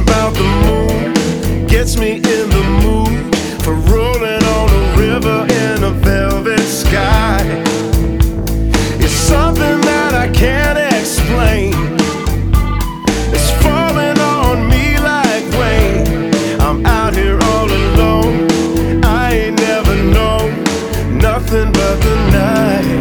about the moon gets me in the mood for rolling on a river in a velvet sky. It's something that I can't explain. It's falling on me like rain. I'm out here all alone. I ain't never known nothing but the night.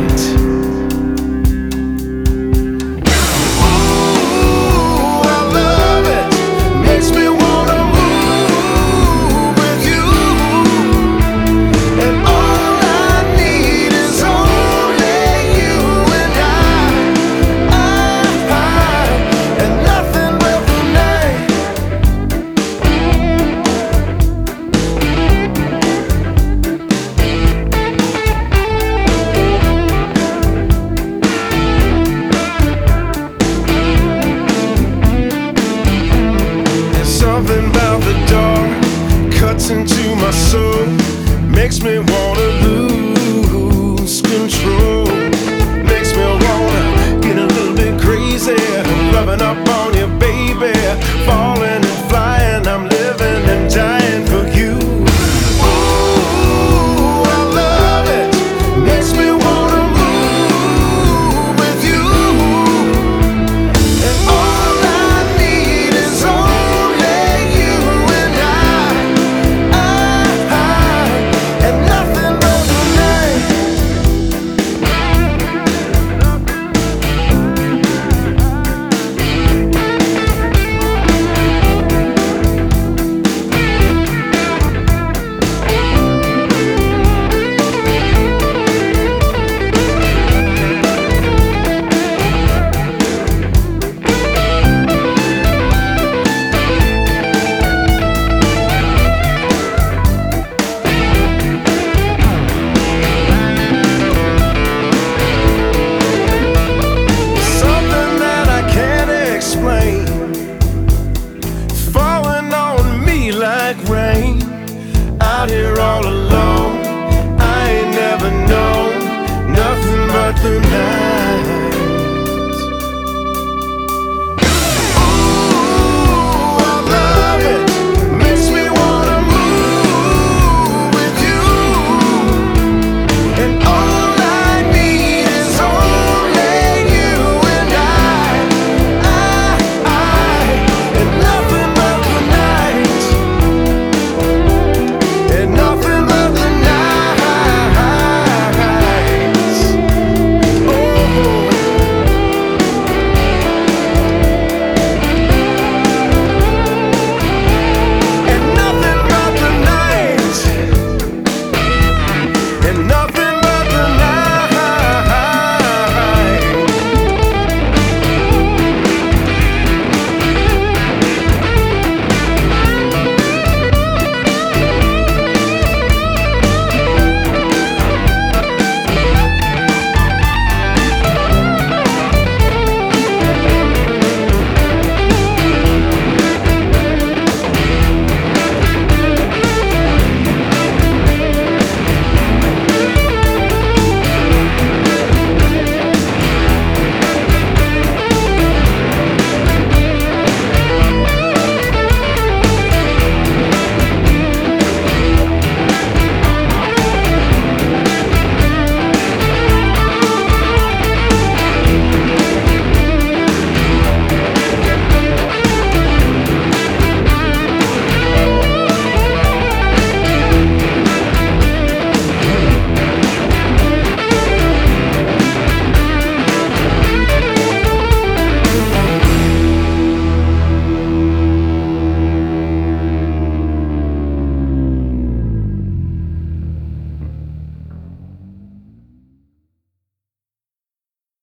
Something about the dark cuts into my soul, makes me wanna lose control, makes me wanna get a little bit crazy, loving up on you, baby, falling and flying, I'm living and dying for you. Ooh, I love it, makes me wanna move with you, and all I need is falling on me like rain. Out here all alone, I ain't never known nothing but the night.